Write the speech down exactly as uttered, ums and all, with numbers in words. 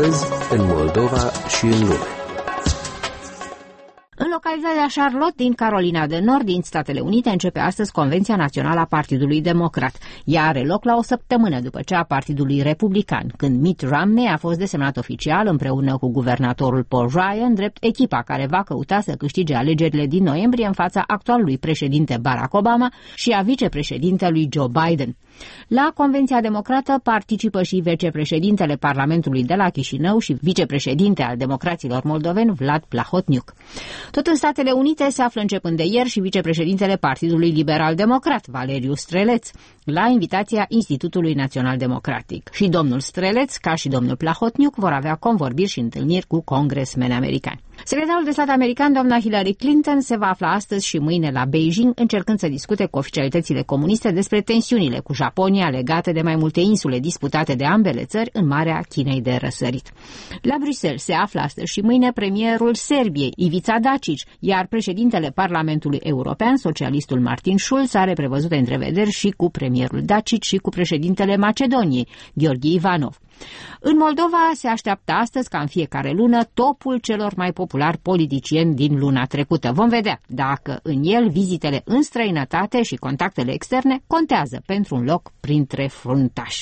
Astăzi, în Moldova și în lume. În localitatea Charlotte din Carolina de Nord, din Statele Unite, începe astăzi Convenția Națională a Partidului Democrat. Ea are loc la o săptămână după cea a Partidului Republican, când Mitt Romney a fost desemnat oficial împreună cu guvernatorul Paul Ryan, drept echipa care va căuta să câștige alegerile din noiembrie în fața actualului președinte Barack Obama și a vicepreședintelui Joe Biden. La Convenția Democrată participă și vicepreședintele Parlamentului de la Chișinău și vicepreședinte al democraților moldoveni Vlad Plahotniuc. Tot în Statele Unite se află începând de ieri și vicepreședintele Partidului Liberal-Democrat, Valeriu Streleț, la invitația Institutului Național Democratic. Și domnul Streleț, ca și domnul Plahotniuc, vor avea convorbiri și întâlniri cu congresmeni americani. Secretarul de stat american, doamna Hillary Clinton, se va afla astăzi și mâine la Beijing, încercând să discute cu oficialitățile comuniste despre tensiunile cu Japonia legate de mai multe insule disputate de ambele țări în Marea Chinei de Răsărit. La Bruxelles se află astăzi și mâine premierul Serbiei, Ivica Dačić, iar președintele Parlamentului European, socialistul Martin Schulz, are prevăzute întrevederi și cu premierul Dačić și cu președintele Macedoniei, Gheorghe Ivanov. În Moldova se așteaptă astăzi, ca în fiecare lună, topul celor mai populari politicieni din luna trecută. Vom vedea dacă în el vizitele în străinătate și contactele externe contează pentru un loc printre fruntași.